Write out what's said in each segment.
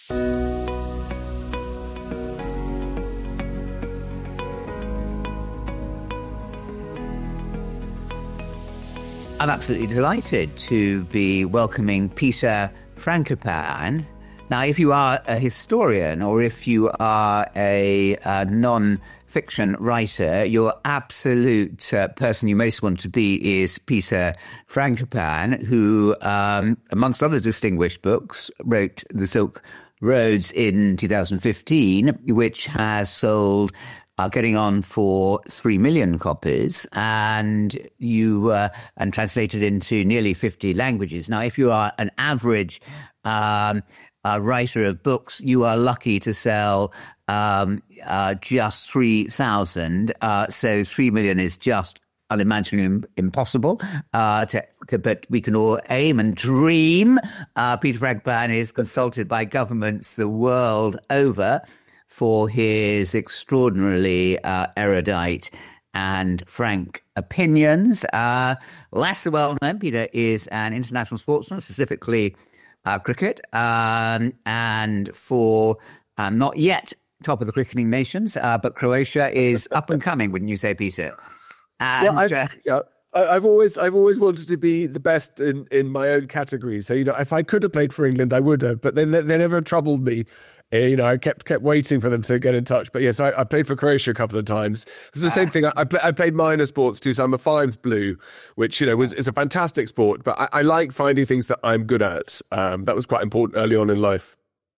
I'm absolutely delighted to be welcoming Peter Frankopan. Now, if you are a historian or if you are a non-fiction writer, your absolute person you most want to be is Peter Frankopan, who, amongst other distinguished books, wrote The Silk Roads in 2015, which has sold getting on for 3 million copies, and and translated into nearly 50 languages. Now, if you are an average writer of books, you are lucky to sell just 3,000. So 3 million is just unimaginably impossible. But we can all aim and dream. Peter Frankopan is consulted by governments the world over for his extraordinarily erudite and frank opinions. Less well known, Peter is an international sportsman, specifically cricket, and for not yet top of the cricketing nations, but Croatia is up and coming, wouldn't you say, Peter? And, I've always wanted to be the best in my own category. So, if I could have played for England, I would have, but they never troubled me. I kept waiting for them to get in touch. But yes, I played for Croatia a couple of times. It's the same thing. I played minor sports too. So I'm a fives blue, which, is a fantastic sport. But I like finding things that I'm good at. That was quite important early on in life.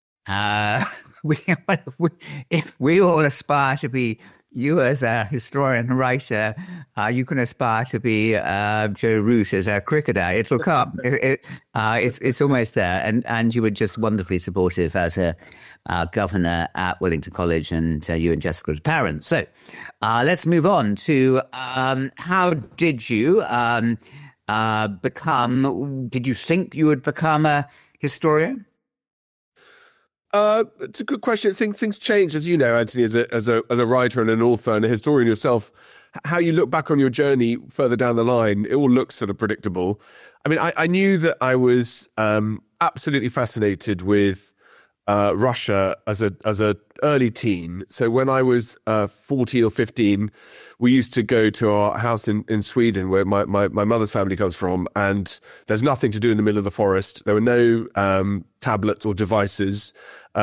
If we all aspire to be, you as a historian and writer, you can aspire to be Joe Root as a cricketer. It'll come. It's almost there. And you were just wonderfully supportive as a governor at Wellington College, and you and Jessica as parents. So let's move on to how did you did you think you would become a historian? It's a good question. Things change, as you know, Anthony, as a writer and an author and a historian yourself. How you look back on your journey further down the line, it all looks sort of predictable. I mean, I knew that I was absolutely fascinated with Russia as a early teen. So when I was 14 or 15, we used to go to our house in Sweden, where my mother's family comes from, and there's nothing to do in the middle of the forest. There were no tablets or devices.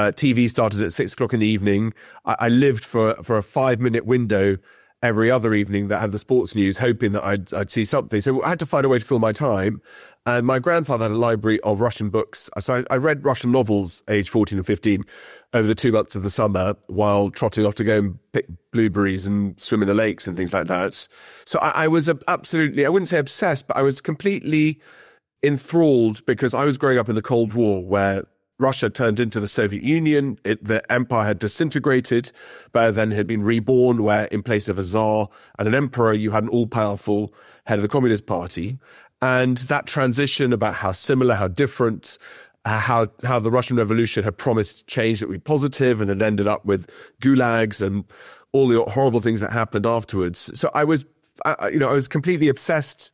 TV started at 6 o'clock in the evening. I lived for a 5-minute window every other evening that had the sports news, hoping that I'd see something. So I had to find a way to fill my time. And my grandfather had a library of Russian books. So I read Russian novels aged 14 and 15 over the 2 months of the summer while trotting off to go and pick blueberries and swim in the lakes and things like that. So I was absolutely, I wouldn't say obsessed, but I was completely enthralled because I was growing up in the Cold War, where Russia turned into the Soviet Union. The empire had disintegrated, but then had been reborn, where in place of a czar and an emperor, you had an all-powerful head of the Communist Party. And that transition about how similar, how different, how the Russian Revolution had promised change that would be positive, and it ended up with gulags and all the horrible things that happened afterwards. So I was completely obsessed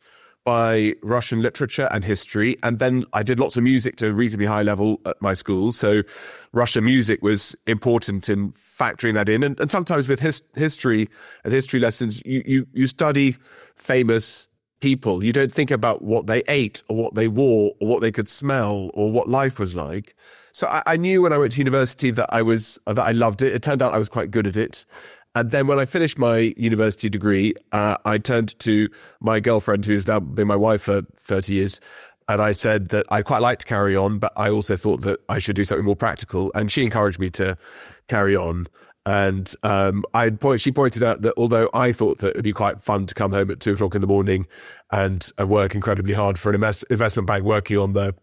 by Russian literature and history. And then I did lots of music to a reasonably high level at my school. So Russian music was important in factoring that in. And sometimes with history and history lessons, you study famous people. You don't think about what they ate or what they wore or what they could smell or what life was like. So I knew when I went to university that I loved it. It turned out I was quite good at it. And then when I finished my university degree, I turned to my girlfriend, who's now been my wife for 30 years, and I said that I quite like to carry on, but I also thought that I should do something more practical. And she encouraged me to carry on. And she pointed out that although I thought that it would be quite fun to come home at 2 o'clock in the morning and work incredibly hard for an investment bank, working on the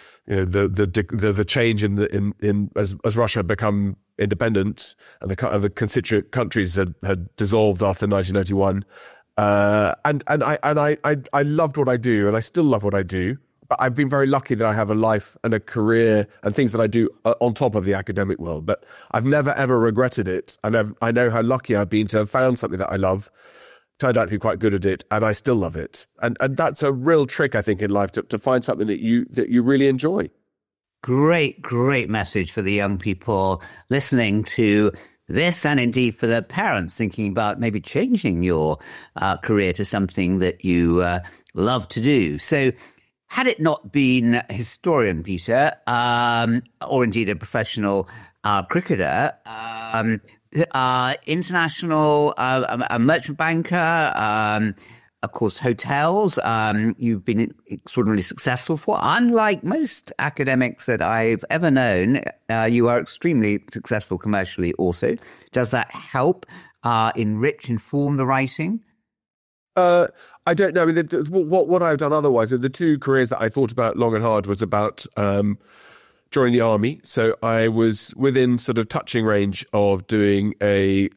change as Russia had become independent and the constituent countries had dissolved after 1991. And I loved what I do, and I still love what I do. But I've been very lucky that I have a life and a career and things that I do on top of the academic world. But I've never, ever regretted it. And I know how lucky I've been to have found something that I love, turned out to be quite good at it, and I still love it. And that's a real trick, I think, in life, to find something that you really enjoy. Great message for the young people listening to this, and indeed for the parents thinking about maybe changing your career to something that you love to do. So had it not been a historian, Peter, or indeed a professional cricketer, international a merchant banker, of course, hotels, you've been extraordinarily successful for. Unlike most academics that I've ever known, you are extremely successful commercially also. Does that help inform the writing? I don't know. I mean, what I've done otherwise, the two careers that I thought about long and hard was about joining the army. So I was within sort of touching range of doing a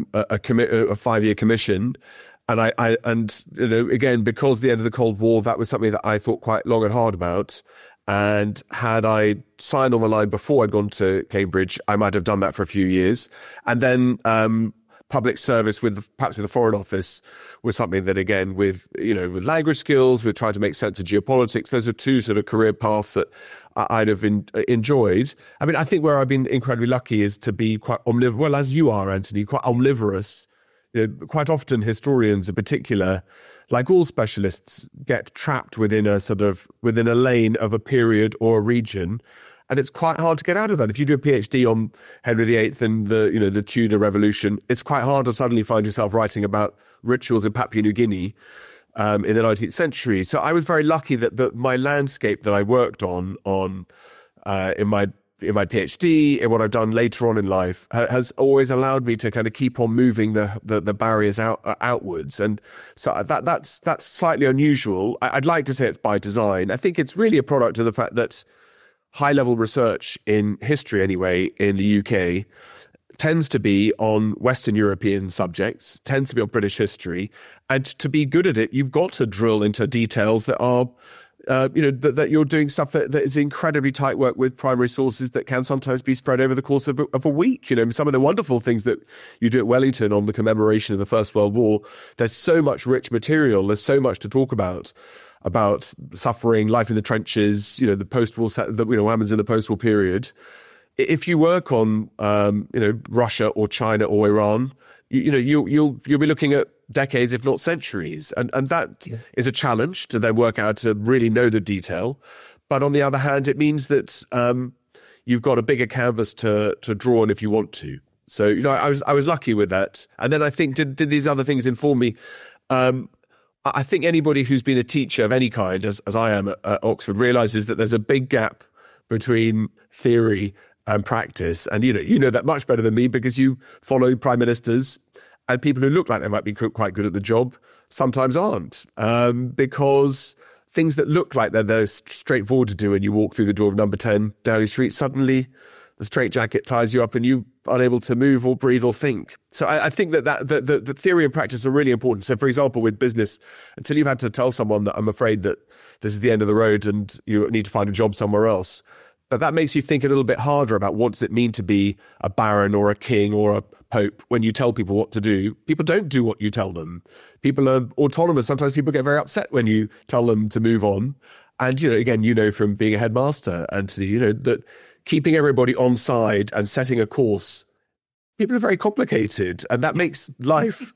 5-year commission. And and you know, again, because the end of the Cold War, that was something that I thought quite long and hard about. And had I signed on the line before I'd gone to Cambridge, I might have done that for a few years. And then public service perhaps with the Foreign Office was something that, again, with language skills, with trying to make sense of geopolitics, those are two sort of career paths that I'd have enjoyed. I mean, I think where I've been incredibly lucky is to be quite omnivorous, well, as you are, Anthony, quite omnivorous. Quite often historians in particular, like all specialists, get trapped within a lane of a period or a region. And it's quite hard to get out of that. If you do a PhD on Henry VIII and the Tudor Revolution, it's quite hard to suddenly find yourself writing about rituals in Papua New Guinea in the 19th century. So I was very lucky that my landscape that I worked on in my PhD, in what I've done later on in life, has always allowed me to kind of keep on moving the barriers outwards. And so that's slightly unusual. I'd like to say it's by design. I think it's really a product of the fact that high-level research in history, anyway, in the UK, tends to be on Western European subjects, tends to be on British history. And to be good at it, you've got to drill into details that are that you're doing stuff that is incredibly tight work with primary sources that can sometimes be spread over the course of a week. Some of the wonderful things that you do at Wellington on the commemoration of the First World War, there's so much rich material. There's so much to talk about suffering, life in the trenches, the post-war, what happens in the post-war period. If you work on, Russia or China or Iran, you'll be looking at decades, if not centuries. And that is a challenge to then work out to really know the detail. But on the other hand, it means that you've got a bigger canvas to draw on if you want to. So, I was lucky with that. And then I think, did these other things inform me? I think anybody who's been a teacher of any kind, as I am at Oxford, realizes that there's a big gap between theory and practice. And, you know that much better than me because you follow prime ministers. And people who look like they might be quite good at the job sometimes aren't, because things that look like they're straightforward to do when you walk through the door of number 10 Downing Street, suddenly the straitjacket ties you up and you're unable to move or breathe or think. So I think that the theory and practice are really important. So, for example, with business, until you've had to tell someone that I'm afraid that this is the end of the road and you need to find a job somewhere else, that makes you think a little bit harder about what does it mean to be a baron or a king or a pope when you tell people what to do. People don't do what you tell them. People are autonomous. Sometimes people get very upset when you tell them to move on. And, again, from being a headmaster, Anthony, that keeping everybody on side and setting a course, people are very complicated. And that makes life,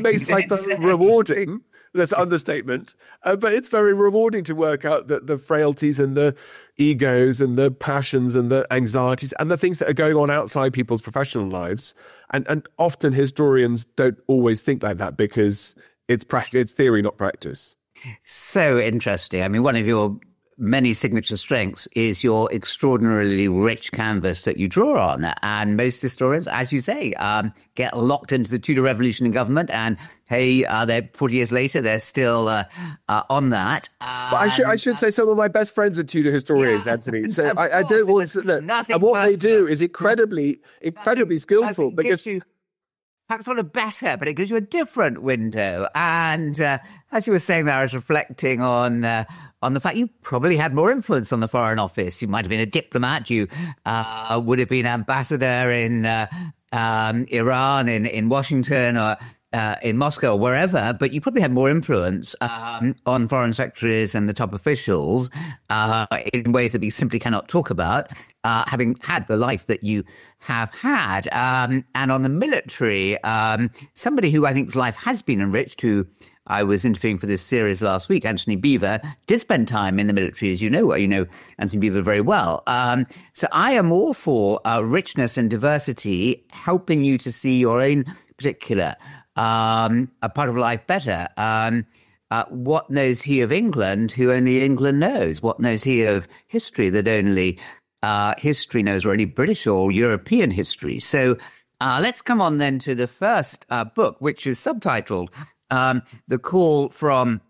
rewarding. That's an understatement. But it's very rewarding to work out the frailties and the egos and the passions and the anxieties and the things that are going on outside people's professional lives. And often historians don't always think like that because it's theory, not practice. So interesting. I mean, one of your many signature strengths is your extraordinarily rich canvas that you draw on. And most historians, as you say, get locked into the Tudor Revolution in government. And hey, they're 40 years later, they're still on that. But I should say some of my best friends are Tudor historians, Anthony. So I don't want to know. And what they do is incredibly skillful. Because perhaps not a better, but it gives you a different window. And as you were saying there, I was reflecting on the fact you probably had more influence on the Foreign Office. You might have been a diplomat. You would have been ambassador in Iran, in Washington, or in Moscow or wherever, but you probably had more influence on foreign secretaries and the top officials in ways that we simply cannot talk about, having had the life that you have had. And on the military, somebody who I think's life has been enriched, who I was interviewing for this series last week, Antony Beevor, did spend time in the military, as you know. You know Antony Beevor very well. So I am all for richness and diversity, helping you to see your own particular a part of life better. What knows he of England, who only England knows? What knows he of history that only history knows, or any British or European history? So let's come on then to the first book, which is subtitled The Call from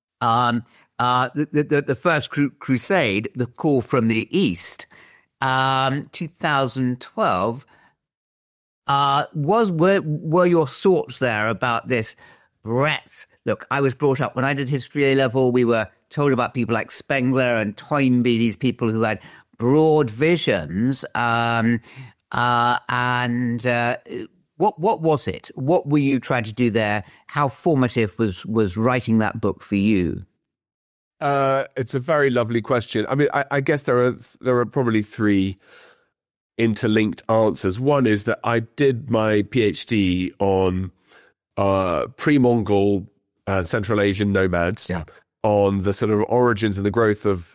the First Crusade, The Call from the East, 2012. Were your thoughts there about this breadth? Look, I was brought up when I did history A level. We were told about people like Spengler and Toynbee, these people who had broad visions. What was it? What were you trying to do there? How formative was writing that book for you? It's a very lovely question. I mean, I guess there are probably three interlinked answers. One is that I did my PhD on pre-Mongol Central Asian nomads, on the sort of origins and the growth of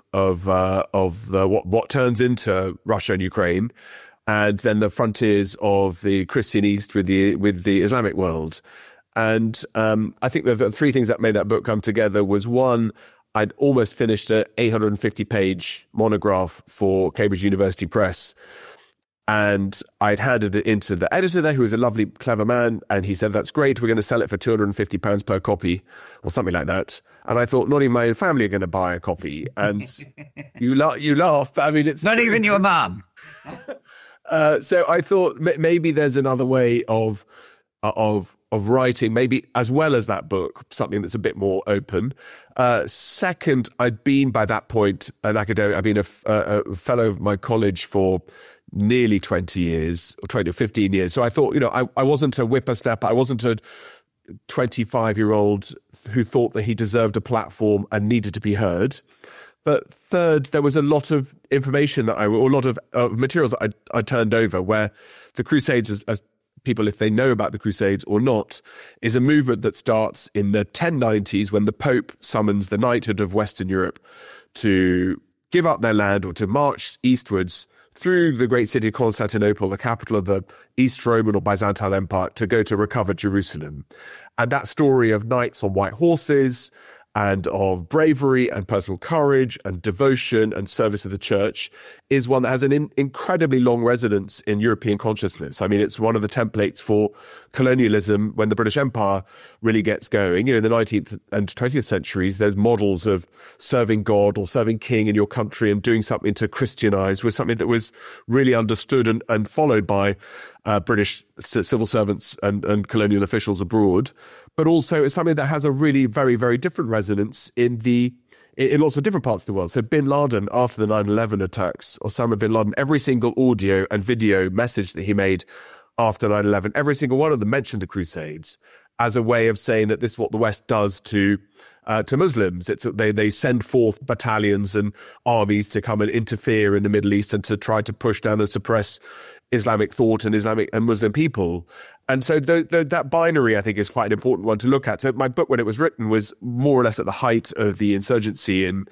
what turns into Russia and Ukraine, and then the frontiers of the Christian East with the Islamic world. And I think the three things that made that book come together was, one, I'd almost finished an 850-page monograph for Cambridge University Press, and I'd handed it into the editor there, who was a lovely, clever man, and he said, "That's great, we're going to sell it for £250 per copy," or something like that. And I thought, not even my own family are going to buy a copy. And you laugh. I mean, it's not even your mum. So I thought maybe there's another way of writing, maybe as well as that book, something that's a bit more open. Second, I'd been by that point an academic. I'd been a fellow of my college for nearly 20 years, or 20 or 15 years. So I thought, I wasn't a whippersnapper. I wasn't a 25-year-old who thought that he deserved a platform and needed to be heard. But third, there was a lot of information or a lot of materials that I turned over, where the Crusades, as people, if they know about the Crusades or not, is a movement that starts in the 1090s, when the Pope summons the knighthood of Western Europe to give up their land or to march eastwards through the great city of Constantinople, the capital of the East Roman or Byzantine Empire, to go to recover Jerusalem. And that story of knights on white horses, and of bravery and personal courage and devotion and service of the church, is one that has an incredibly long resonance in European consciousness. I mean, it's one of the templates for colonialism when the British Empire really gets going. In the 19th and 20th centuries, there's models of serving God or serving king in your country and doing something to Christianize was something that was really understood and followed by British civil servants and colonial officials abroad. But also it's something that has a really very, very different resonance in lots of different parts of the world. So Bin Laden, after the 9/11 attacks, Osama bin Laden, every single audio and video message that he made after 9/11, every single one of them mentioned the Crusades as a way of saying that this is what the West does to Muslims. They send forth battalions and armies to come and interfere in the Middle East and to try to push down and suppress Islamic thought and Islamic and Muslim people. And so that binary, I think, is quite an important one to look at. So my book, when it was written, was more or less at the height of the insurgency in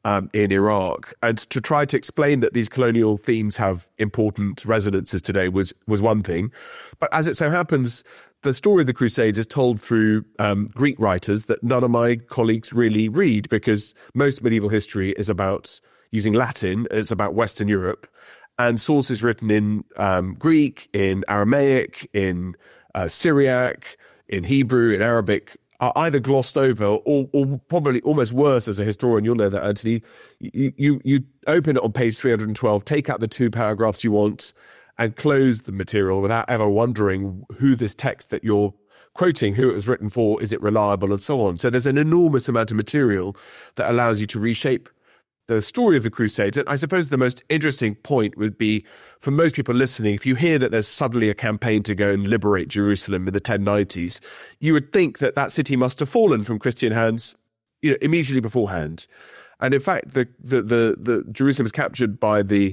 Iraq. And to try to explain that these colonial themes have important resonances today was one thing. But as it so happens, the story of the Crusades is told through Greek writers that none of my colleagues really read, because most medieval history is about using Latin. It's about Western Europe. And sources written in Greek, in Aramaic, in Syriac, in Hebrew, in Arabic are either glossed over or probably almost worse as a historian. You'll know that, Anthony. You open it on page 312, take out the 2 paragraphs you want and close the material without ever wondering who this text that you're quoting, who it was written for, is it reliable, and so on. So there's an enormous amount of material that allows you to reshape the story of the Crusades. And I suppose the most interesting point would be, for most people listening, if you hear that there's suddenly a campaign to go and liberate Jerusalem in the 1090s, you would think that that city must have fallen from Christian hands, immediately beforehand. And in fact, the Jerusalem was captured by the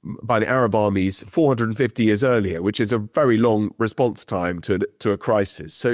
Arab armies 450 years earlier, which is a very long response time to a crisis. So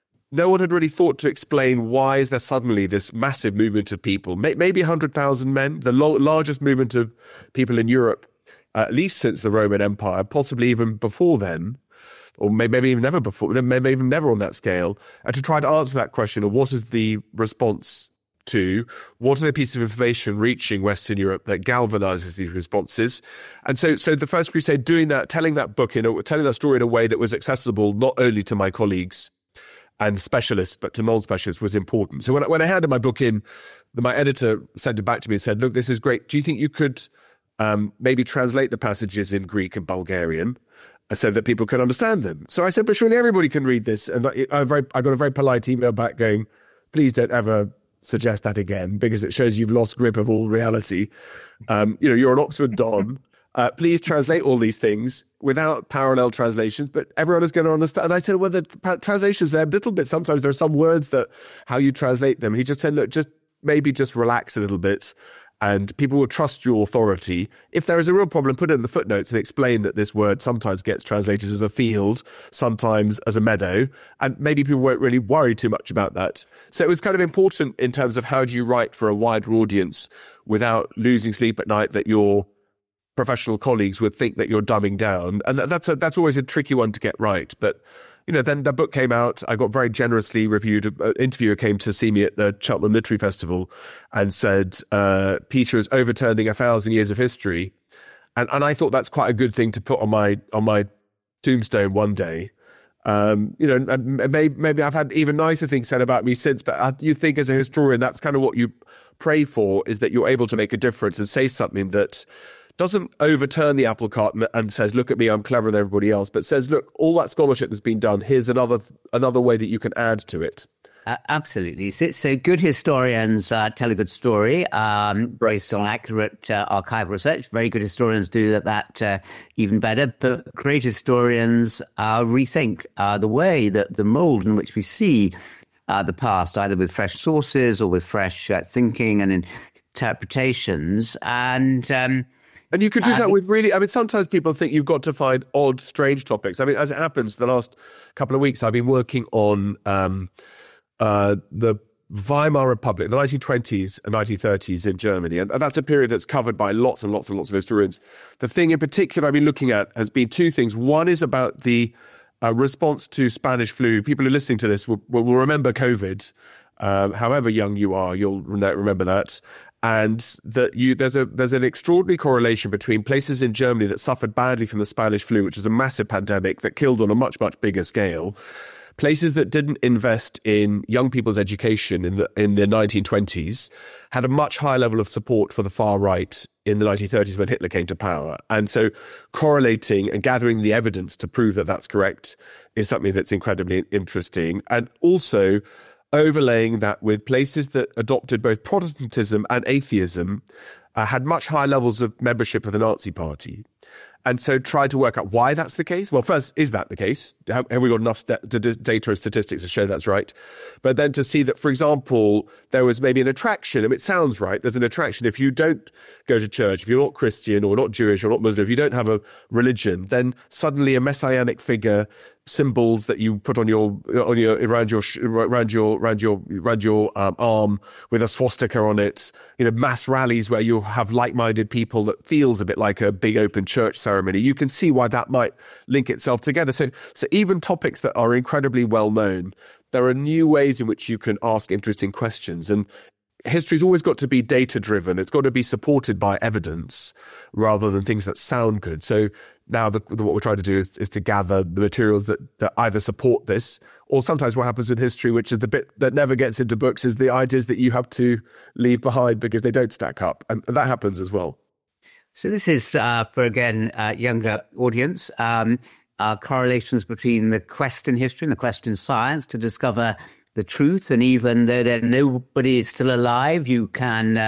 no one had really thought to explain why is there suddenly this massive movement of people, maybe 100,000 men, the largest movement of people in Europe, at least since the Roman Empire, possibly even before then, or maybe even never before, maybe even never on that scale, and to try to answer that question of what is the response to, what are the pieces of information reaching Western Europe that galvanizes these responses. And so the First Crusade, doing that, telling that story in a way that was accessible not only to my colleagues and specialists, but to mold specialists, was important. So when I handed my book in, my editor sent it back to me and said, look, this is great. Do you think you could maybe translate the passages in Greek and Bulgarian so that people can understand them? So I said, but surely everybody can read this. And I got a very polite email back going, please don't ever suggest that again, because it shows you've lost grip of all reality. You're an Oxford Don. Please translate all these things without parallel translations, but everyone is going to understand. And I said, well, the translations there a little bit. Sometimes there are some words that how you translate them. He just said, look, just relax a little bit, and people will trust your authority. If there is a real problem, put it in the footnotes and explain that this word sometimes gets translated as a field, sometimes as a meadow, and maybe people won't really worry too much about that. So it was kind of important in terms of how do you write for a wider audience without losing sleep at night that your professional colleagues would think that you're dumbing down. And that's always a tricky one to get right. But then the book came out. I got very generously reviewed. An interviewer came to see me at the Cheltenham Literary Festival and said, Peter is overturning 1,000 years of history. And I thought that's quite a good thing to put on my tombstone one day. And maybe I've had even nicer things said about me since, but you think as a historian, that's kind of what you pray for, is that you're able to make a difference and say something that doesn't overturn the apple cart and says, look at me, I'm cleverer than everybody else, but says, look, all that scholarship that's been done, here's another way that you can add to it. Absolutely. So good historians tell a good story based on accurate archival research. Very good historians do that even better. But great historians rethink the way that the mold in which we see the past, either with fresh sources or with fresh thinking and interpretations. And you could do that with sometimes people think you've got to find odd, strange topics. I mean, as it happens, the last couple of weeks, I've been working on the Weimar Republic, the 1920s and 1930s in Germany. And that's a period that's covered by lots and lots and lots of historians. The thing in particular I've been looking at has been two things. One is about the response to Spanish flu. People who are listening to this will remember COVID. However young you are, you'll remember that. And that there's an extraordinary correlation between places in Germany that suffered badly from the Spanish flu, which is a massive pandemic that killed on a much, much bigger scale. Places that didn't invest in young people's education in the 1920s had a much higher level of support for the far right in the 1930s when Hitler came to power. And so correlating and gathering the evidence to prove that that's correct is something that's incredibly interesting. And also overlaying that with places that adopted both Protestantism and atheism had much higher levels of membership of the Nazi Party. And so try to work out why that's the case. Well, first, is that the case? Have we got enough data and statistics to show that's right? But then to see that, for example, there was maybe an attraction. I mean, it sounds right. There's an attraction. If you don't go to church, if you're not Christian or not Jewish or not Muslim, if you don't have a religion, then suddenly a messianic figure, symbols that you put on around your arm with a swastika on it, mass rallies where you have like-minded people that feels a bit like a big open church ceremony. You can see why that might link itself together. So even topics that are incredibly well known, there are new ways in which you can ask interesting questions. And history's always got to be data-driven. It's got to be supported by evidence rather than things that sound good. So now what we're trying to do is to gather the materials that either support this, or sometimes what happens with history, which is the bit that never gets into books, is the ideas that you have to leave behind because they don't stack up. And that happens as well. So this is for, again, younger audience, correlations between the quest in history and the quest in science to discover the truth. And even though nobody is still alive, you can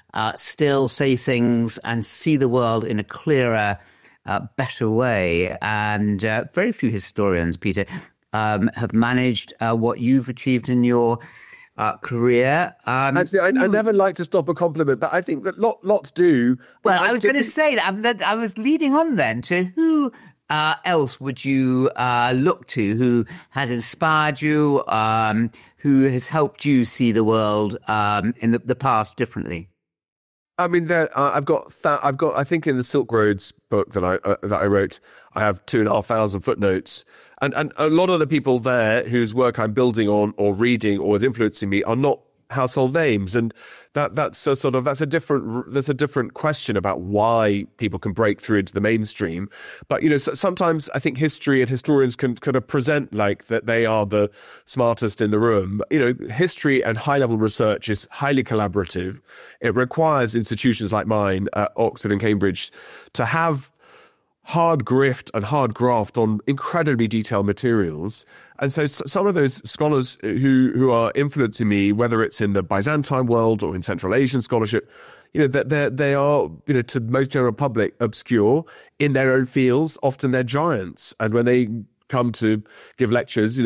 still say things and see the world in a clearer, better way. And very few historians, Peter, have managed what you've achieved in your career. Actually, I never like to stop a compliment, but I think that lots do. Well, I was going to say that I was leading on then to who else would you look to, who has inspired you, who has helped you see the world in the past differently? I mean, I've got. I think in the Silk Roads book that I wrote, I have 2,500 footnotes, and a lot of the people there whose work I'm building on or reading or is influencing me are not household names, and that's a different question about why people can break through into the mainstream. But sometimes I think history and historians can kind of present like that they are the smartest in the room. History and high level research is highly collaborative. It requires institutions like mine at Oxford and Cambridge to have hard grift and hard graft on incredibly detailed materials. And so some of those scholars who are influencing me, whether it's in the Byzantine world or in Central Asian scholarship, that they are, to the most general public, obscure in their own fields. Often they're giants. And when they come to give lectures,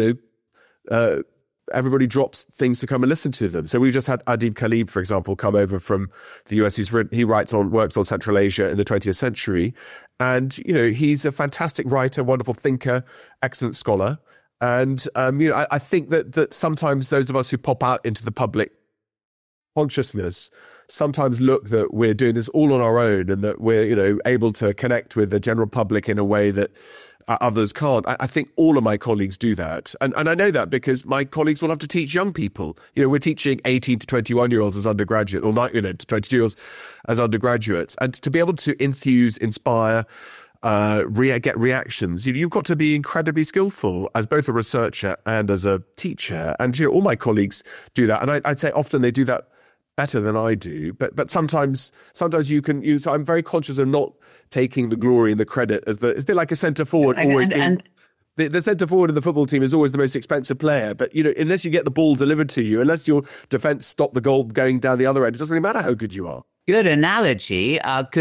everybody drops things to come and listen to them. So we've just had Adib Khalib, for example, come over from the US. He works on Central Asia in the 20th century. And, he's a fantastic writer, wonderful thinker, excellent scholar. And, I think that sometimes those of us who pop out into the public consciousness sometimes look that we're doing this all on our own and that we're, able to connect with the general public in a way that others can't. I think all of my colleagues do that. And I know that because my colleagues will have to teach young people. We're teaching 18 to 21-year-olds as undergraduate, or to 22-year-olds as undergraduates. And to be able to enthuse, inspire, get reactions, you've got to be incredibly skillful as both a researcher and as a teacher. And all my colleagues do that. And I'd say often they do that better than I do, but sometimes you can use. So I'm very conscious of not taking the glory and the credit it's a bit like a centre forward. The centre forward of the football team is always the most expensive player, but unless you get the ball delivered to you, unless your defence stop the goal going down the other end, it doesn't really matter how good you are. Good analogy.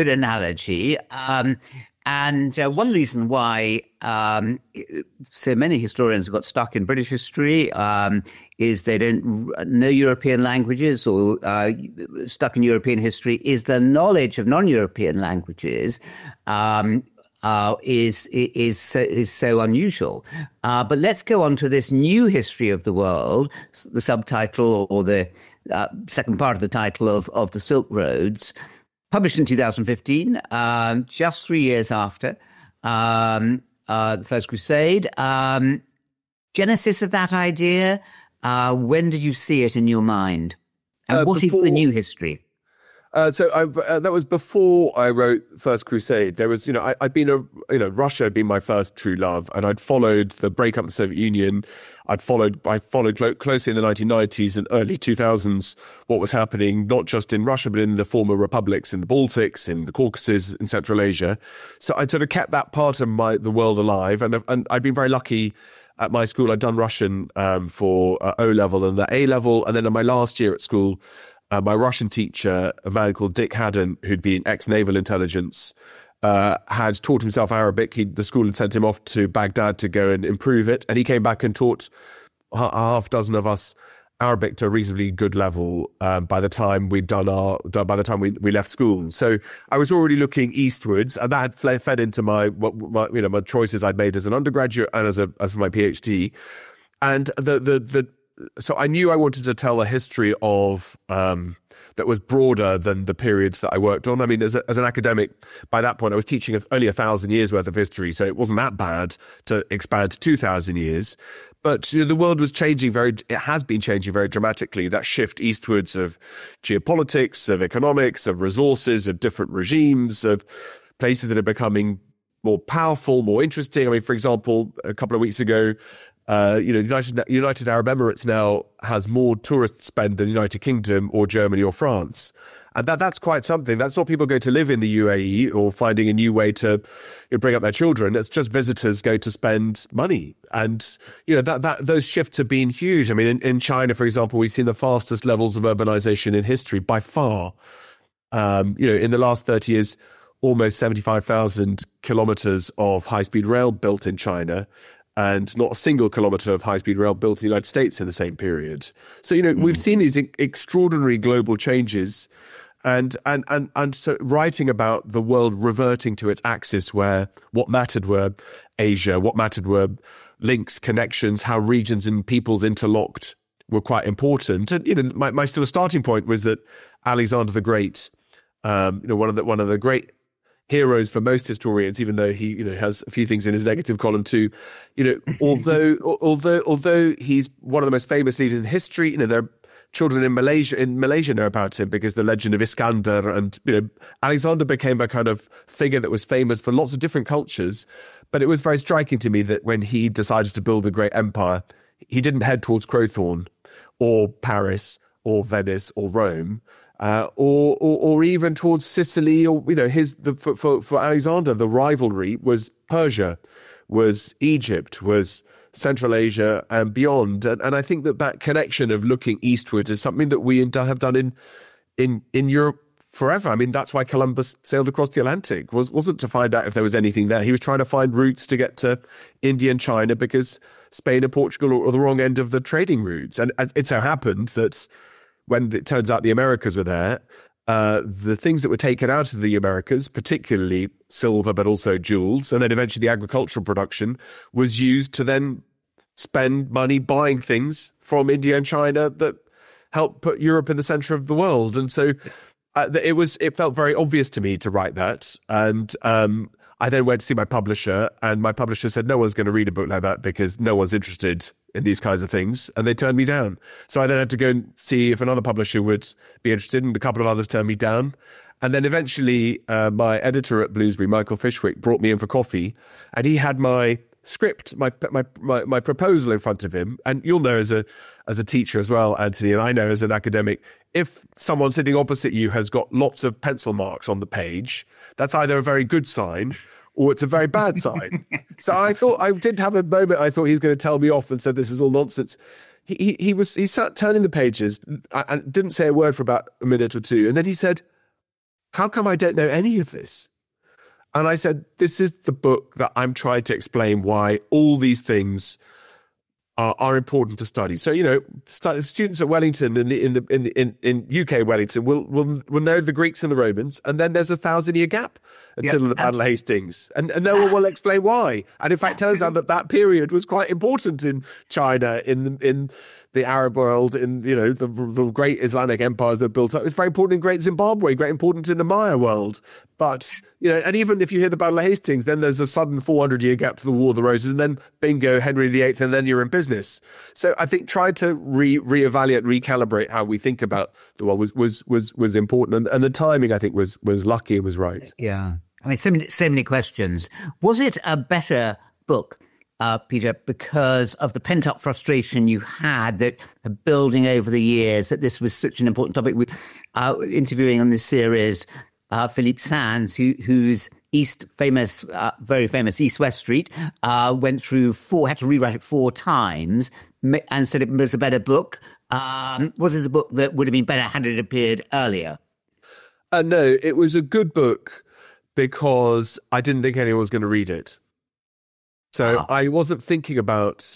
And one reason why so many historians have got stuck in British history is they don't know European languages, or stuck in European history is the knowledge of non-European languages is so unusual. But let's go on to this new history of the world, the subtitle or the second part of the title of the Silk Roads. Published in 2015, just 3 years after the First Crusade. Genesis of that idea, when did you see it in your mind? And what is the new history? That was before I wrote First Crusade. There was, I'd been Russia had been my first true love, and I'd followed the breakup of the Soviet Union. I followed closely in the 1990s and early 2000s what was happening, not just in Russia, but in the former republics, in the Baltics, in the Caucasus, in Central Asia. So I sort of kept that part of the world alive, and I'd been very lucky. At my school, I'd done Russian for O-level and the A-level, and then in my last year at school, my Russian teacher, a man called Dick Haddon, who'd been ex-naval intelligence, had taught himself Arabic. The school had sent him off to Baghdad to go and improve it. And he came back and taught a half dozen of us Arabic to a reasonably good level by the time we left school. So I was already looking eastwards, and that had fed into my choices I'd made as an undergraduate and as for my PhD. And so I knew I wanted to tell a history of that was broader than the periods that I worked on. I mean, as an academic, by that point, I was teaching only 1,000 years worth of history, so it wasn't that bad to expand to 2,000 years. But the world was changing it has been changing very dramatically. That shift eastwards of geopolitics, of economics, of resources, of different regimes, of places that are becoming more powerful, more interesting. I mean, for example, a couple of weeks ago, United Arab Emirates now has more tourist spend than the United Kingdom or Germany or France. And that's quite something. That's not people going to live in the UAE or finding a new way to bring up their children. It's just visitors going to spend money. And, those shifts have been huge. I mean, in China, for example, we've seen the fastest levels of urbanization in history by far. In the last 30 years, almost 75,000 kilometers of high-speed rail built in China, and not a single kilometer of high-speed rail built in the United States in the same period. So, we've seen these extraordinary global changes, and so writing about the world reverting to its axis, where what mattered were Asia, what mattered were links, connections, how regions and peoples interlocked were quite important. And, my sort of starting point was that Alexander the Great, one of the great heroes for most historians, even though he has a few things in his negative column too. Although he's one of the most famous leaders in history, there are children in Malaysia know about him because the legend of Iskandar, and Alexander became a kind of figure that was famous for lots of different cultures. But it was very striking to me that when he decided to build a great empire, he didn't head towards Crowthorne or Paris or Venice or Rome. Or even towards Sicily, or for Alexander, the rivalry was Persia, was Egypt, was Central Asia and beyond. And I think that connection of looking eastwards is something that we have done in Europe forever. I mean, that's why Columbus sailed across the Atlantic, wasn't to find out if there was anything there. He was trying to find routes to get to India and China, because Spain and Portugal were the wrong end of the trading routes. And it so happened that when it turns out the Americas were there, the things that were taken out of the Americas, particularly silver, but also jewels, and then eventually the agricultural production, was used to then spend money buying things from India and China that helped put Europe in the center of the world. And so it felt very obvious to me to write that. And I then went to see my publisher, and my publisher said, no one's going to read a book like that because no one's interested in these kinds of things, and they turned me down. So I then had to go and see if another publisher would be interested, and a couple of others turned me down. And then eventually my editor at Bloomsbury, Michael Fishwick, brought me in for coffee, and he had my script, my proposal in front of him. And you'll know as a teacher as well, Anthony, and I know as an academic, if someone sitting opposite you has got lots of pencil marks on the page, that's either a very good sign or it's a very bad sign. So I did have a moment, I thought he was going to tell me off and said, this is all nonsense. He sat turning the pages and didn't say a word for about a minute or two. And then he said, how come I don't know any of this? And I said, this is the book that I'm trying to explain why all these things are important to study. So, students at Wellington in UK Wellington will know the Greeks and the Romans, and then there's a 1,000-year gap until the Battle of Hastings, and no one will explain why. And in fact, it turns out that period was quite important in China, in the Arab world, in the great Islamic empires that built up. It's very important in Great Zimbabwe, great important in the Maya world. But and even if you hear the Battle of Hastings, then there's a sudden 400-year gap to the War of the Roses, and then bingo, Henry VIII, and then you're in business. So I think trying to reevaluate, recalibrate how we think about the world was important, and the timing I think was lucky. It was right. Yeah, I mean, so many questions. Was it a better book, Peter, because of the pent-up frustration you had that building over the years, that this was such an important topic? We interviewing on this series Philippe Sands, whose very famous East-West Street, went through had to rewrite it 4 times, and said it was a better book. Was it the book that would have been better had it appeared earlier? No, it was a good book because I didn't think anyone was going to read it. So I wasn't thinking about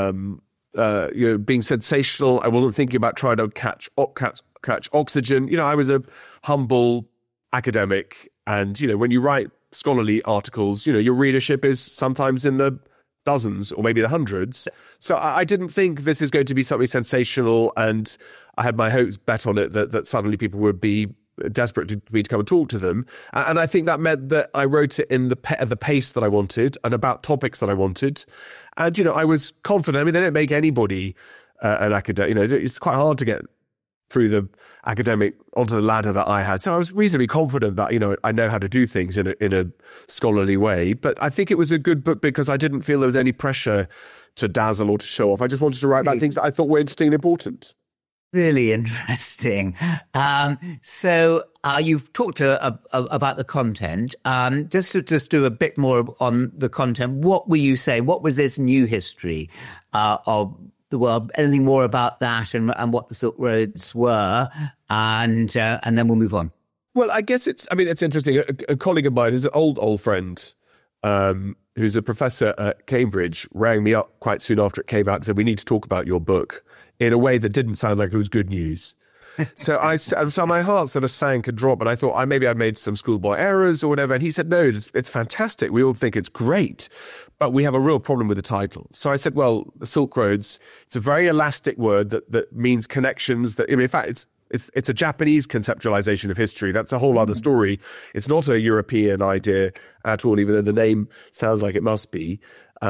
being sensational. I wasn't thinking about trying to catch oxygen. I was a humble academic, and when you write scholarly articles, your readership is sometimes in the dozens or maybe the hundreds. So I didn't think this is going to be something sensational, and I had my hopes bet on it that suddenly people would be desperate for me to come and talk to them. And I think that meant that I wrote it in the pace that I wanted and about topics that I wanted. And, I was confident. I mean, they don't make anybody an academic. It's quite hard to get through the academic onto the ladder that I had. So I was reasonably confident that, I know how to do things in a scholarly way. But I think it was a good book because I didn't feel there was any pressure to dazzle or to show off. I just wanted to write about things that I thought were interesting and important. Really interesting. So you've talked about the content. Just to do a bit more on the content, what were you saying? What was this new history of the world? Anything more about that and what the Silk Roads were? And then we'll move on. Well, I guess it's interesting. A colleague of mine, who's an old friend, who's a professor at Cambridge, rang me up quite soon after it came out and said, we need to talk about your book in a way that didn't sound like it was good news. So my heart sort of sank and dropped, and I thought maybe I made some schoolboy errors or whatever. And he said, no, it's fantastic. We all think it's great, but we have a real problem with the title. So I said, well, the Silk Roads, it's a very elastic word that means connections. In fact, it's a Japanese conceptualization of history. That's a whole other story. It's not a European idea at all, even though the name sounds like it must be.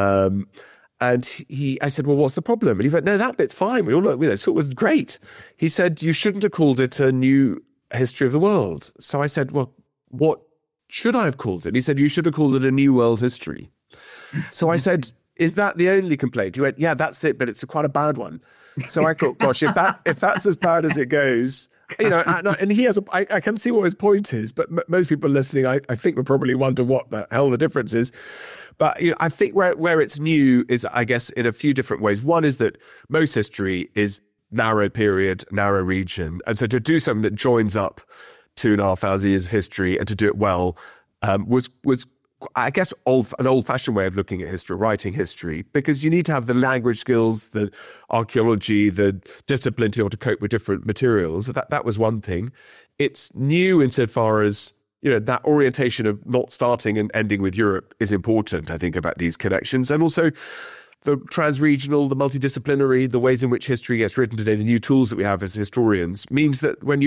And I said, well, what's the problem? And he went, no, that bit's fine. We all know, it was great. He said, you shouldn't have called it a new history of the world. So I said, well, what should I have called it? He said, you should have called it a new world history. So I said, is that the only complaint? He went, yeah, that's it, but it's quite a bad one. So I thought, gosh, if that's as bad as it goes, and he has, I can see what his point is, but most people listening, I think, would probably wonder what the hell the difference is. But I think where it's new is, I guess, in a few different ways. One is that most history is narrow period, narrow region. And so to do something that joins up 2,500 years of history and to do it well was I guess, an old-fashioned way of looking at history, writing history, because you need to have the language skills, the archaeology, the discipline to be able to cope with different materials. That was one thing. It's new insofar as, that orientation of not starting and ending with Europe is important, I think, about these connections. And also the transregional, the multidisciplinary, the ways in which history gets written today, the new tools that we have as historians, means that when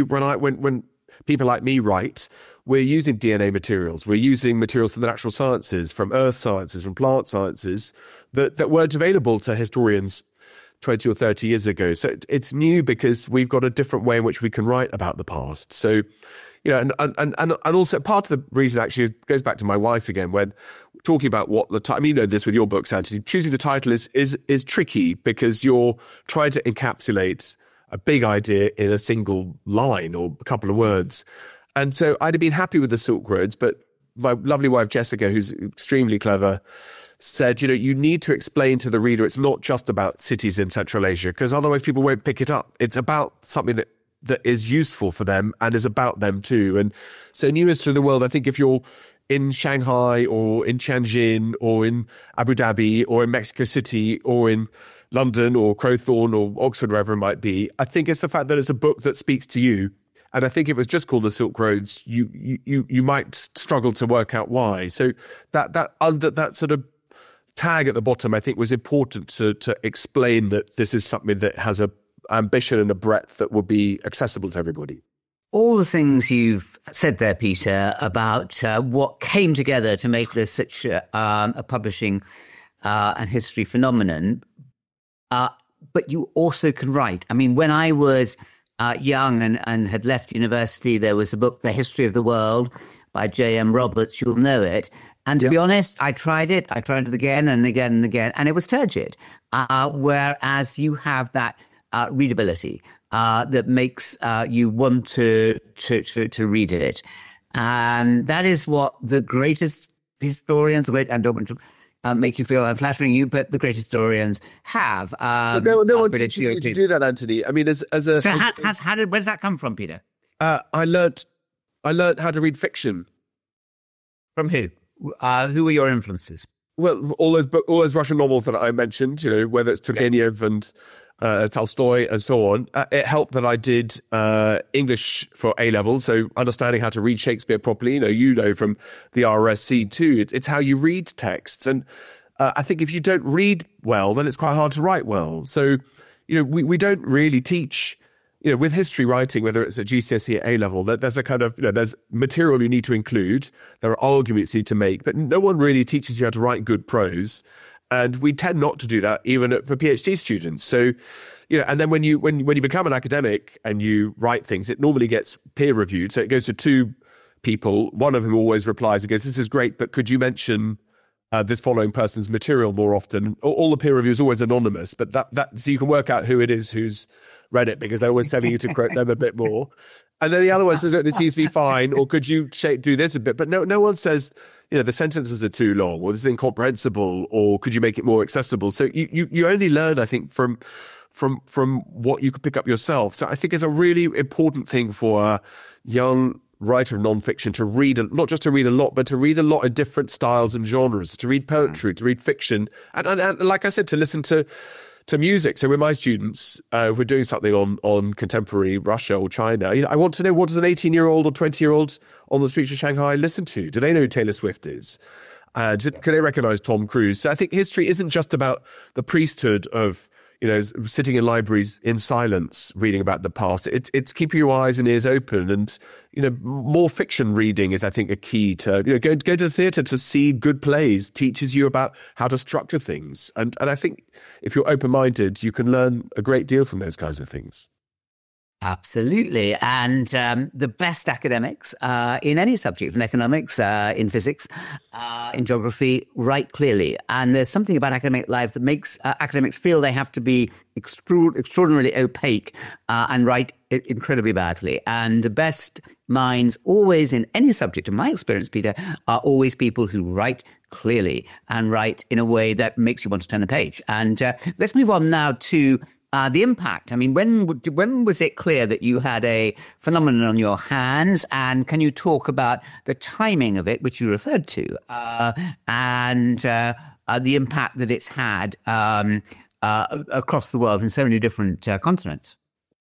people like me write, we're using DNA materials. We're using materials from the natural sciences, from earth sciences, from plant sciences that weren't available to historians 20 or 30 years ago. So it's new because we've got a different way in which we can write about the past. So, and also part of the reason actually goes back to my wife again, when talking about what the title, you know this with your books, Anthony, choosing the title is tricky because you're trying to encapsulate a big idea in a single line or a couple of words. And so I'd have been happy with the Silk Roads, but my lovely wife, Jessica, who's extremely clever, said, you need to explain to the reader it's not just about cities in Central Asia, because otherwise people won't pick it up. It's about something that is useful for them and is about them too. And so New History of the World, I think if you're in Shanghai or in Tianjin or in Abu Dhabi or in Mexico City or in London or Crowthorne or Oxford, wherever it might be, I think it's the fact that it's a book that speaks to you. And I think if it was just called The Silk Roads, you might struggle to work out why. So that sort of tag at the bottom, I think, was important to explain that this is something that has a ambition and a breadth that will be accessible to everybody. All the things you've said there, Peter, about what came together to make this such a publishing and history phenomenon, but you also can write. I mean, when I was young and had left university, there was a book, The History of the World by J.M. Roberts. You'll know it. And to be honest, I tried it again and again and again, and it was turgid. Whereas you have that readability that makes you want to read it. And that is what the greatest historians, I don't want to make you feel I'm flattering you, but the great historians have. No one teaches you to do that, Anthony. I mean, where does that come from, Peter? I learnt how to read fiction. From who? Who were your influences? Well, all those Russian novels that I mentioned, whether it's Turgenev and Tolstoy and so on. It helped that I did English for A-level, so understanding how to read Shakespeare properly. From the RSC too. It's how you read texts, and I think if you don't read well, then it's quite hard to write well. So, we don't really teach. With history writing, whether it's at GCSE or A-level, there's a kind of, there's material you need to include. There are arguments you need to make, but no one really teaches you how to write good prose. And we tend not to do that even for PhD students. So, and then when you become an academic and you write things, it normally gets peer reviewed. So it goes to two people. One of them always replies and goes, "This is great, but could you mention this following person's material more often?" All the peer review is always anonymous, but so you can work out who it is who's read it, because they're always telling you to quote them a bit more. And then the other one says, "This needs to be fine," or "Could you do this a bit?" But no one says, the sentences are too long, or this is incomprehensible, or could you make it more accessible? So you only learn, I think, from what you could pick up yourself. So I think it's a really important thing for young writer of nonfiction to read, not just to read a lot, but to read a lot in different styles and genres, to read poetry, to read fiction, and like I said, to listen to music. So with my students, we're doing something on contemporary Russia or China. I want to know, what does an 18-year-old or 20-year-old on the streets of Shanghai listen to? Do they know who Taylor Swift is? Can they recognize Tom Cruise? So I think history isn't just about the priesthood of, sitting in libraries in silence, reading about the past. It's keeping your eyes and ears open. And, more fiction reading is, I think, a key to, go to the theatre to see good plays, teaches you about how to structure things. And I think if you're open-minded, you can learn a great deal from those kinds of things. Absolutely. And the best academics in any subject, in economics, in physics, in geography, write clearly. And there's something about academic life that makes academics feel they have to be extraordinarily opaque and write incredibly badly. And the best minds always in any subject, in my experience, Peter, are always people who write clearly and write in a way that makes you want to turn the page. And let's move on now to the impact. I mean, when was it clear that you had a phenomenon on your hands? And can you talk about the timing of it, which you referred to, and the impact that it's had across the world in so many different continents?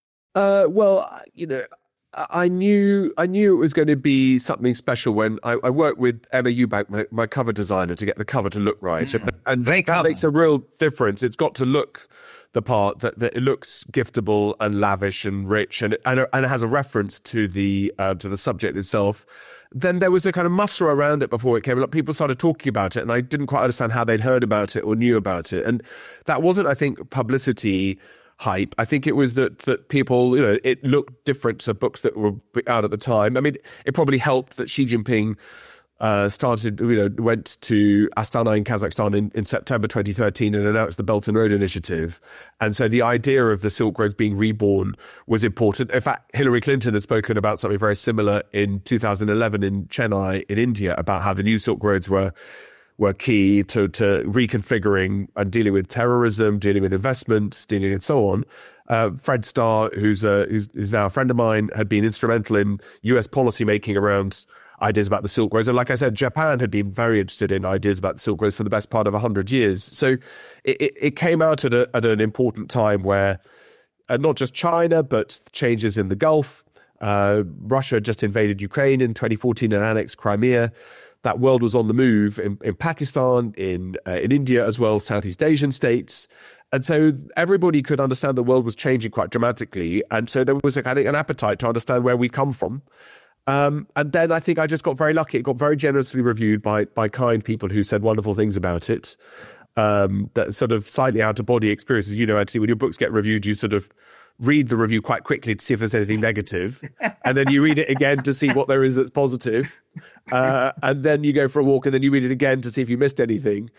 I knew it was going to be something special when I worked with Emma Eubank, my cover designer, to get the cover to look right. And that makes a real difference. It's got to look the part that it looks giftable and lavish and rich, and it has a reference to the subject itself. Then there was a kind of muster around it before it came up. People started talking about it, and I didn't quite understand how they'd heard about it or knew about it. And that wasn't, I think, publicity hype. I think it was that people, it looked different to books that were out at the time. I mean, it probably helped that Xi Jinping went to Astana in Kazakhstan in September 2013 and announced the Belt and Road Initiative. And so the idea of the Silk Roads being reborn was important. In fact, Hillary Clinton had spoken about something very similar in 2011 in Chennai in India about how the new Silk Roads were key to reconfiguring and dealing with terrorism, dealing with investments, dealing and so on. Fred Starr, who's now a friend of mine, had been instrumental in US policy making around ideas about the Silk Roads. And like I said, Japan had been very interested in ideas about the Silk Roads for the best part of 100 years. So it came out at an important time where not just China, but changes in the Gulf. Russia had just invaded Ukraine in 2014 and annexed Crimea. That world was on the move in Pakistan, in India as well, Southeast Asian states. And so everybody could understand the world was changing quite dramatically. And so there was an appetite to understand where we come from. And then I think I just got very lucky. It got very generously reviewed by kind people who said wonderful things about it. That sort of slightly out-of-body experiences. Anthony, when your books get reviewed, you sort of read the review quite quickly to see if there's anything negative. And then you read it again to see what there is that's positive. And then you go for a walk and then you read it again to see if you missed anything.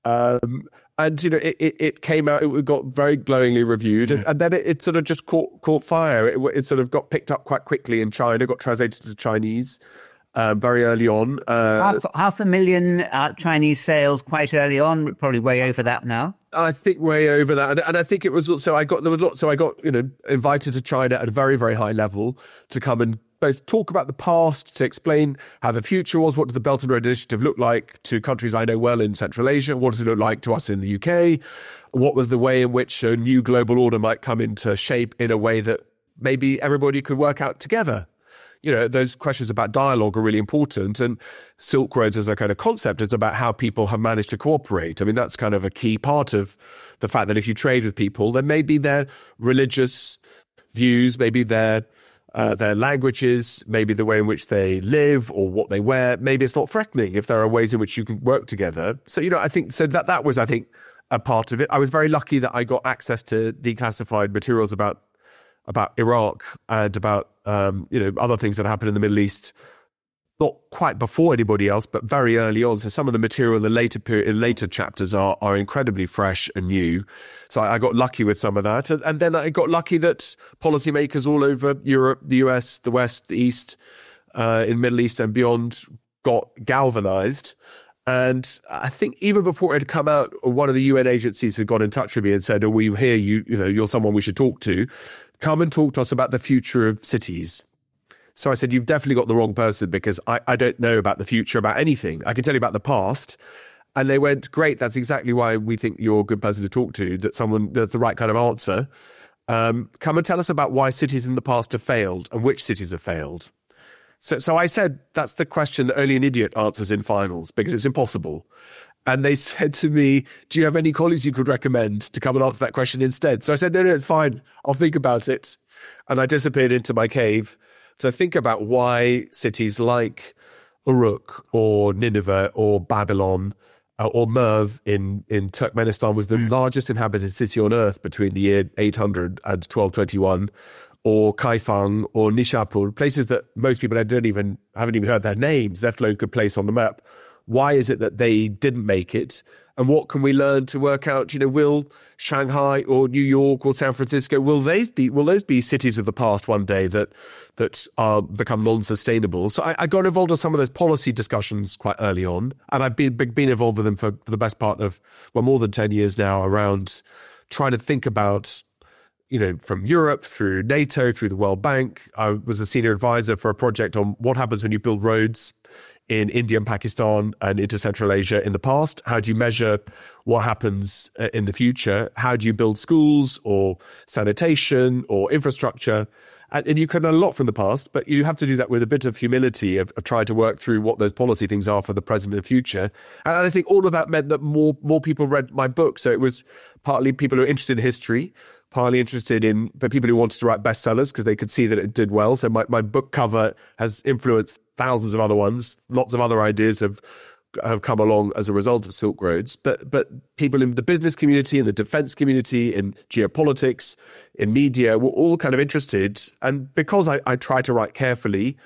It came out, it got very glowingly reviewed, and then it sort of just caught fire. It sort of got picked up quite quickly in China, got translated to Chinese very early on. Half 500,000 Chinese sales quite early on, probably way over that now. I think way over that, and I think it was also I got invited to China at a very, very high level to come and both talk about the past, to explain how the future was, what does the Belt and Road Initiative look like to countries I know well in Central Asia, what does it look like to us in the UK, what was the way in which a new global order might come into shape in a way that maybe everybody could work out together. Those questions about dialogue are really important, and Silk Roads as a kind of concept is about how people have managed to cooperate. I mean, that's kind of a key part of the fact that if you trade with people, then maybe their religious views, maybe their languages, maybe the way in which they live or what they wear, maybe it's not threatening if there are ways in which you can work together. So, I think so that was, I think, a part of it. I was very lucky that I got access to declassified materials about Iraq and about, other things that happened in the Middle East, not quite before anybody else, but very early on. So some of the material in the later chapters are incredibly fresh and new. So I got lucky with some of that. And then I got lucky that policymakers all over Europe, the US, the West, the East, in Middle East and beyond got galvanized. And I think even before it had come out, one of the UN agencies had got in touch with me and said, "Oh, we hear you, you're someone we should talk to. Come and talk to us about the future of cities." So I said, you've definitely got the wrong person, because I don't know about the future, about anything. I can tell you about the past. And they went, great, that's exactly why we think you're a good person to talk to, that's the right kind of answer. Come and tell us about why cities in the past have failed and which cities have failed. So I said, that's the question that only an idiot answers in finals, because it's impossible. And they said to me, do you have any colleagues you could recommend to come and answer that question instead? So I said, no, it's fine. I'll think about it. And I disappeared into my cave to think about why cities like Uruk or Nineveh or Babylon or Merv in Turkmenistan was the largest inhabited city on earth between the year 800 and 1221, or Kaifang or Nishapur, places that most people haven't even heard their names, let alone could place on the map. Why is it that they didn't make it? And what can we learn to work out, will Shanghai or New York or San Francisco, will those be cities of the past one day that are become non-sustainable? So I got involved in some of those policy discussions quite early on, and I've been involved with them for the best part of, more than 10 years now, around trying to think about, from Europe through NATO, through the World Bank. I was a senior advisor for a project on what happens when you build roads in India and Pakistan and into Central Asia in the past. How do you measure what happens in the future? How do you build schools or sanitation or infrastructure? And you can learn a lot from the past, but you have to do that with a bit of humility of trying to work through what those policy things are for the present and future. And I think all of that meant that more people read my book. So it was partly people who are interested in history, partly interested in but people who wanted to write bestsellers because they could see that it did well. So my book cover has influenced thousands of other ones. Lots of other ideas have come along as a result of Silk Roads. But people in the business community, in the defense community, in geopolitics, in media were all kind of interested. And because I try to write carefully,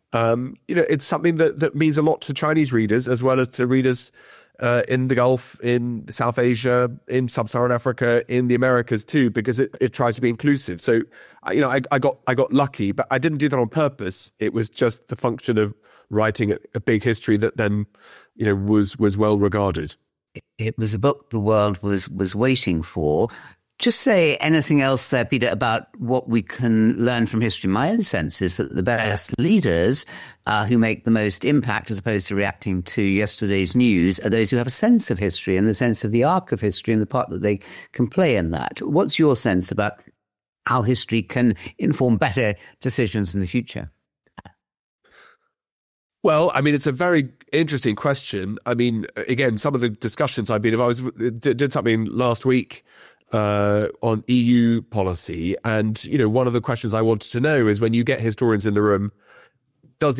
it's something that means a lot to Chinese readers as well as to readers in the Gulf, in South Asia, in Sub-Saharan Africa, in the Americas too, because it tries to be inclusive. So, I got lucky, but I didn't do that on purpose. It was just the function of writing a big history that then, was well regarded. It was a book the world was waiting for. Just say anything else there, Peter, about what we can learn from history. My own sense is that the best leaders who make the most impact, as opposed to reacting to yesterday's news, are those who have a sense of history and the sense of the arc of history and the part that they can play in that. What's your sense about how history can inform better decisions in the future? Well, it's a very interesting question. Again, some of the discussions I've been involved, I did something last week on EU policy. And, one of the questions I wanted to know is when you get historians in the room, does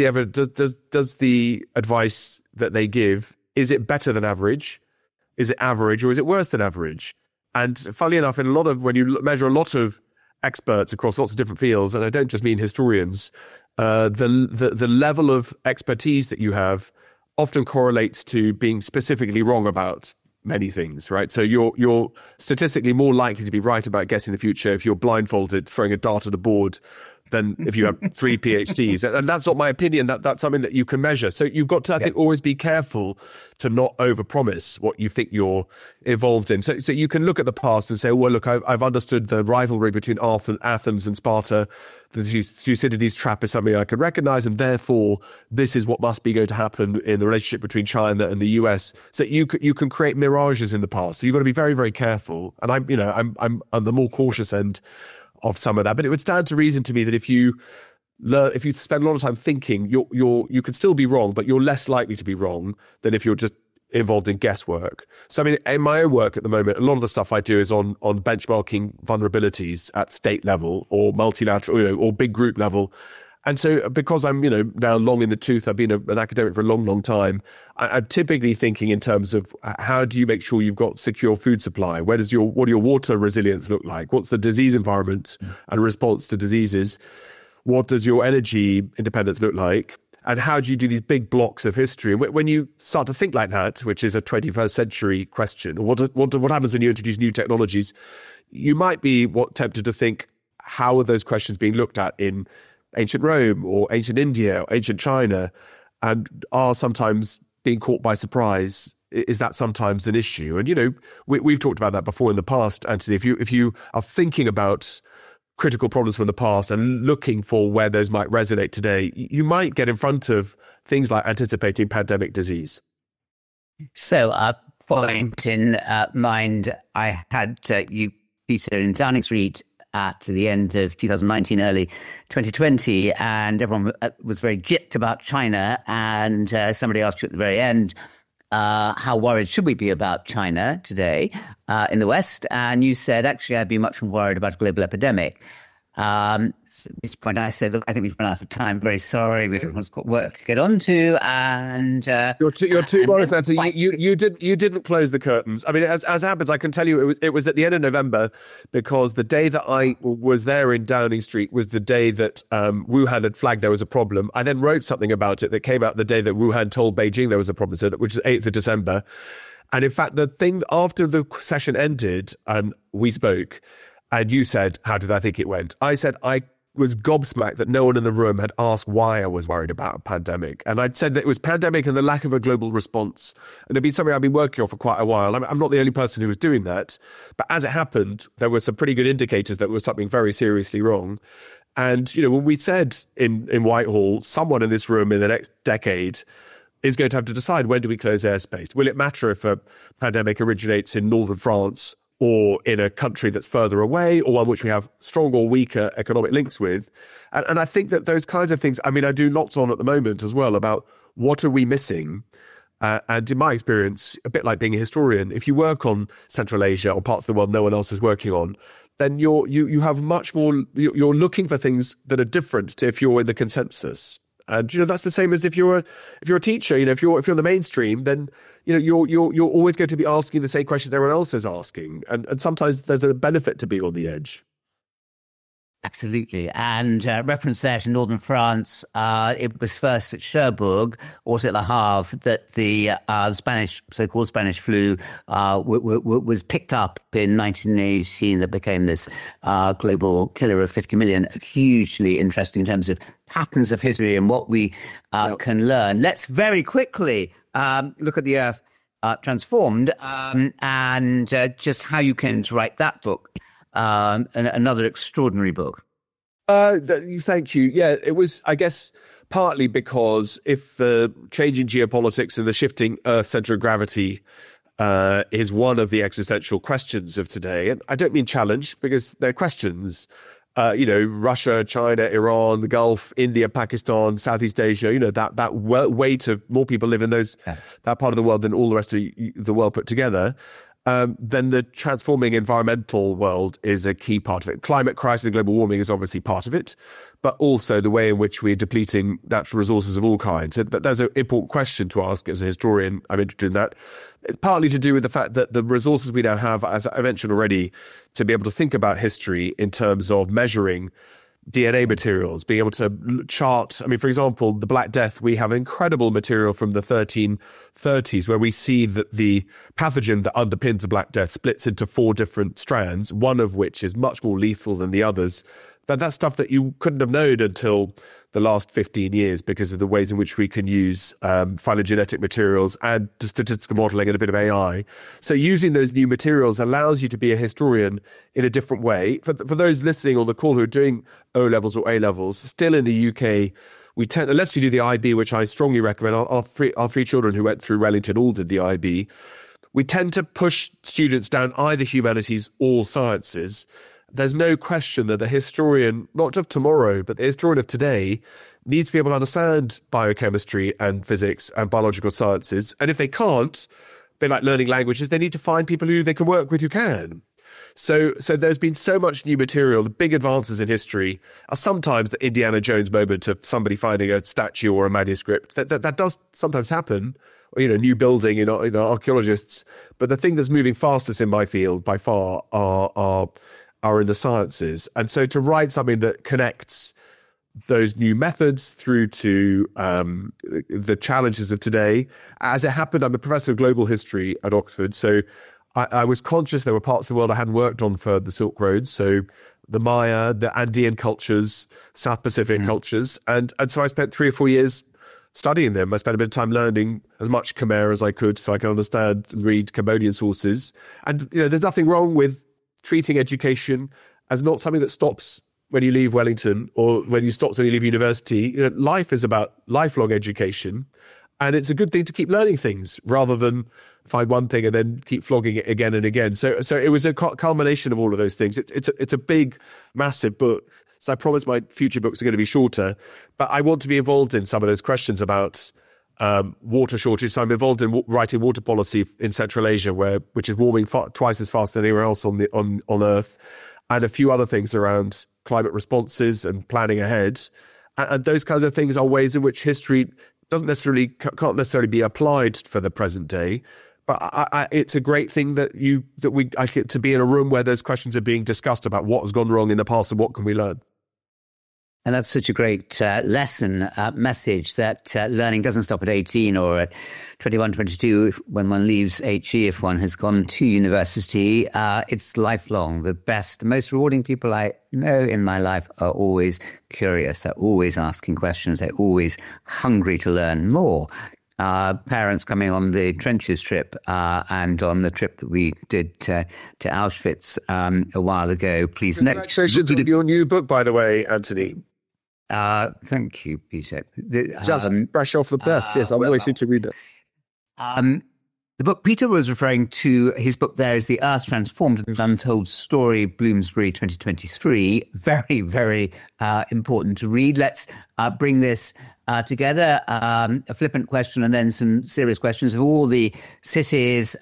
the advice that they give, is it better than average? Is it average or is it worse than average? And funnily enough, when you measure a lot of experts across lots of different fields, and I don't just mean historians, the level of expertise that you have often correlates to being specifically wrong about many things, right? So you're statistically more likely to be right about guessing the future if you're blindfolded throwing a dart at a board than if you have 3 PhDs. And that's not my opinion. That's something that you can measure. So you've got to, I think, always be careful to not overpromise what you think you're involved in. So you can look at the past and say, well, look, I've understood the rivalry between Athens and Sparta. The Thucydides trap is something I can recognize, and therefore this is what must be going to happen in the relationship between China and the US. So you can create mirages in the past. So you've got to be very, very careful. And I'm on the more cautious end of some of that, but it would stand to reason to me that if you spend a lot of time thinking, you could still be wrong, but you're less likely to be wrong than if you're just involved in guesswork. So in my own work at the moment, a lot of the stuff I do is on benchmarking vulnerabilities at state level or multilateral, or big group level. And so because I'm, now long in the tooth, I've been an academic for a long, long time, I'm typically thinking in terms of how do you make sure you've got secure food supply? What do your water resilience look like? What's the disease environment and response to diseases? What does your energy independence look like? And how do you do these big blocks of history? When you start to think like that, which is a 21st century question, what happens when you introduce new technologies? You might be tempted to think, how are those questions being looked at in ancient Rome or ancient India or ancient China, and are sometimes being caught by surprise? Is that sometimes an issue? And we've talked about that before in the past, Anthony. If you are thinking about critical problems from the past and looking for where those might resonate today, you might get in front of things like anticipating pandemic disease. So, point in mind, I had you, Peter, in Downing Street at the end of 2019, early 2020, and everyone was very gypped about China. And somebody asked you at the very end, how worried should we be about China today in the West? And you said, actually, I'd be much more worried about a global epidemic. At this point, I said, look, I think we've run out of time. Very sorry, we've got work to get on to. And you're too modest, Anthony. You didn't close the curtains. I mean, as happens, I can tell you, it was at the end of November, because the day that I was there in Downing Street was the day that Wuhan had flagged there was a problem. I then wrote something about it that came out the day that Wuhan told Beijing there was a problem, which is 8th of December. And in fact, the thing after the session ended and we spoke, and you said, how did I think it went? I said, I was gobsmacked that no one in the room had asked why I was worried about a pandemic. And I'd said that it was pandemic and the lack of a global response. And it'd been something I've been working on for quite a while. I'm not the only person who was doing that. But as it happened, there were some pretty good indicators that there was something very seriously wrong. And, when we said in Whitehall, someone in this room in the next decade is going to have to decide, when do we close airspace? Will it matter if a pandemic originates in northern France or in a country that's further away, or one which we have strong or weaker economic links with? And I think that those kinds of things, I mean, I do lots on at the moment as well about what are we missing? And in my experience, a bit like being a historian, if you work on Central Asia or parts of the world no one else is working on, then you have much more, you're looking for things that are different to if you're in the consensus. And that's the same as if you're a teacher. If you're the mainstream, then you're always going to be asking the same questions everyone else is asking, and sometimes there's a benefit to being on the edge. Absolutely. And reference there to northern France, it was first at Cherbourg, or at Le Havre, that the so-called Spanish flu was picked up in 1918, that became this global killer of 50 million. Hugely interesting in terms of patterns of history and what we can learn. Let's very quickly look at the Earth Transformed and just how you came to write that book. Another extraordinary book. Thank you. Yeah, it was, I guess, partly because if the changing geopolitics and the shifting Earth center of gravity is one of the existential questions of today, and I don't mean challenge because they're questions. Russia, China, Iran, the Gulf, India, Pakistan, Southeast Asia, that weight of more people live in that part of the world than all the rest of the world put together. Then the transforming environmental world is a key part of it. Climate crisis and global warming is obviously part of it, but also the way in which we're depleting natural resources of all kinds. But there's an important question to ask as a historian. I'm interested in that. It's partly to do with the fact that the resources we now have, as I mentioned already, to be able to think about history in terms of measuring DNA materials, being able to chart. I mean, for example, the Black Death, we have incredible material from the 1330s where we see that the pathogen that underpins the Black Death splits into 4 different strands, one of which is much more lethal than the others. But that's stuff that you couldn't have known until the last 15 years because of the ways in which we can use phylogenetic materials and statistical modeling and a bit of AI. So using those new materials allows you to be a historian in a different way. For those listening on the call who are doing O-levels or A-levels, still in the UK, we tend, unless you do the IB, which I strongly recommend, our three children who went through Wellington all did the IB, we tend to push students down either humanities or sciences. There's no question that the historian, not of tomorrow, but the historian of today, needs to be able to understand biochemistry and physics and biological sciences. And if they can't, a bit like learning languages, they need to find people who they can work with who can. So there's been so much new material. The big advances in history are sometimes the Indiana Jones moment of somebody finding a statue or a manuscript. That does sometimes happen. New building, archaeologists. But the thing that's moving fastest in my field by far are in the sciences. And so to write something that connects those new methods through to the challenges of today. As it happened, I'm a professor of global history at Oxford. So I was conscious there were parts of the world I hadn't worked on for the Silk Road. So the Maya, the Andean cultures, South Pacific cultures. And so I spent 3 or 4 years studying them. I spent a bit of time learning as much Khmer as I could so I can understand and read Cambodian sources. And there's nothing wrong with treating education as not something that stops when you leave Wellington or when you leave university. You know, life is about lifelong education, and it's a good thing to keep learning things rather than find one thing and then keep flogging it again and again. So it was a culmination of all of those things. It's a big, massive book. So I promise my future books are going to be shorter, but I want to be involved in some of those questions about water shortage. So I'm involved in writing water policy in Central Asia, which is warming twice as fast than anywhere else on Earth, and a few other things around climate responses and planning ahead. And those kinds of things are ways in which history can't necessarily be applied for the present day. But it's a great thing that I get to be in a room where those questions are being discussed about what has gone wrong in the past and what can we learn. And that's such a great lesson, message that learning doesn't stop at 18 or at 21, 22 when one leaves HE, if one has gone to university. It's lifelong. The most rewarding people I know in my life are always curious. They're always asking questions. They're always hungry to learn more. Parents coming on the trenches trip and on the trip that we did to Auschwitz a while ago. Please note. Congratulations on your new book, by the way, Anthony. Thank you, Peter. Just fresh off the press. Yes, I'm always need to read that. The book Peter was referring to, his book there is The Earth Transformed, an Untold Story, Bloomsbury 2023. Very, very important to read. Let's bring this together. A flippant question and then some serious questions. Of all the cities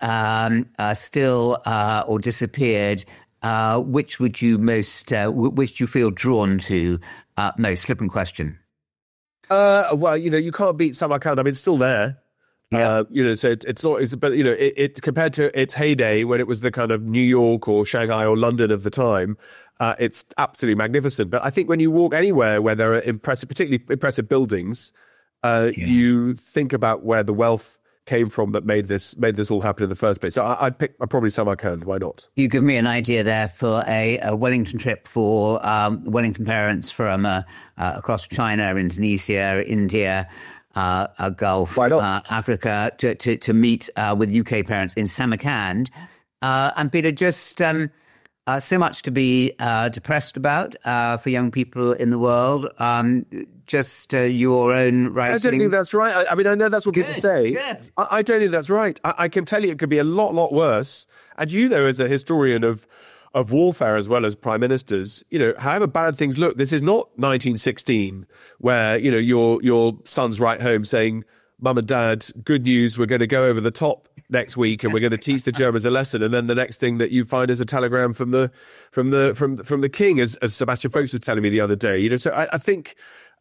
still or disappeared, which would you which do you feel drawn to most? Flippant question. Well, you can't beat Samarkand. I mean, it's still there. Yeah. So it's not. But it compared to its heyday when it was the kind of New York or Shanghai or London of the time, it's absolutely magnificent. But I think when you walk anywhere where there are particularly impressive buildings, you think about where the wealth came from that made this all happen in the first place. So I'd probably Samarkand. Why not? You give me an idea there for a Wellington trip for Wellington parents from across China, Indonesia, India, Gulf, Africa, to meet with UK parents in Samarkand. And Peter, just so much to be depressed about for young people in the world. Just your own writing. I don't think that's right. I mean, I know that's what people say. Good. I don't think that's right. I can tell you it could be a lot worse. And as a historian of warfare as well as prime ministers, however bad things look, this is not 1916 where, your sons write home saying, Mum and Dad, good news, we're going to go over the top next week and we're going to teach the Germans a lesson. And then the next thing that you find is a telegram from the king, as Sebastian Folkes was telling me the other day. So I think,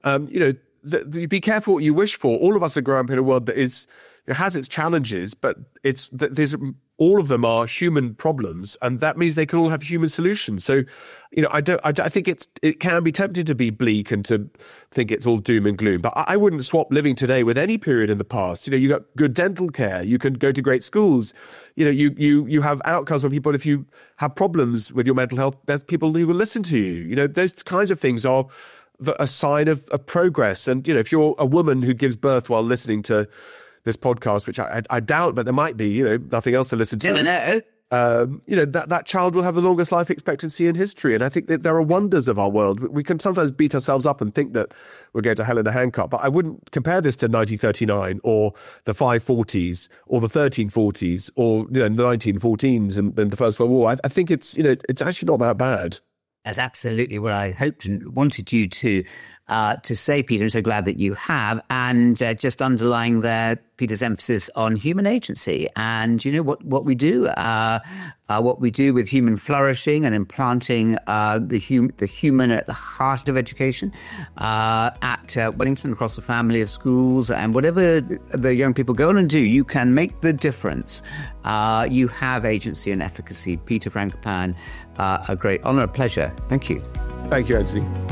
be careful what you wish for. All of us are growing up in a world that has its challenges, but there's all of them are human problems, and that means they can all have human solutions. So, I think it can be tempting to be bleak and to think it's all doom and gloom. But I wouldn't swap living today with any period in the past. You got good dental care, you can go to great schools. You have outcomes where people, if you have problems with your mental health, there's people who will listen to you. Those kinds of things are a sign of progress. And, if you're a woman who gives birth while listening to this podcast, which I doubt, but there might be, nothing else to listen to. Never know. That child will have the longest life expectancy in history. And I think that there are wonders of our world. We can sometimes beat ourselves up and think that we're going to hell in a handcart, but I wouldn't compare this to 1939 or the 540s or the 1340s or, the 1914s and the First World War. I think it's actually not that bad. That's absolutely what I hoped and wanted you to say, Peter. I'm so glad that you have. And just underlying there, Peter's emphasis on human agency and, what we do, with human flourishing and implanting the human at the heart of education at Wellington, across the family of schools, and whatever the young people go on and do, you can make the difference. You have agency and efficacy. Peter Frankopan, a great honor, a pleasure. Thank you. Thank you, Anthony.